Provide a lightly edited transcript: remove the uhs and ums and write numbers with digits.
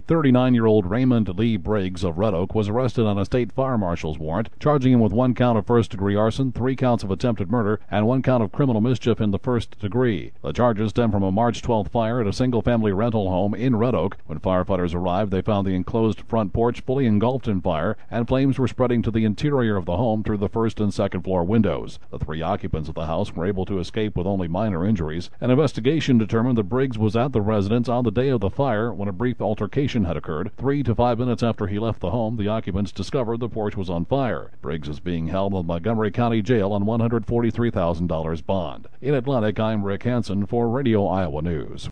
39-year-old Raymond Lee Briggs of Red Oak was arrested on a state fire marshal's warrant, charging him with 1 count of first-degree arson, 3 counts of attempted murder, and 1 count of criminal mischief in the first degree. The charges stem from a March 12th fire at a single-family rental home in Red Oak. When firefighters arrived, they found the enclosed front porch fully engulfed in fire, and flames were spreading to the interior of the home through the first and second floor windows. The 3 occupants of the house were able to escape with only minor injuries. An investigation determined that Briggs was at the residence on the day of the fire when a brief altercation had occurred. 3 to 5 minutes after he left the home, the occupants discovered the porch was on fire. Briggs is being held in Montgomery County Jail on $143,000 bond. In Atlantic, I'm Rick Hansen for Radio Iowa News.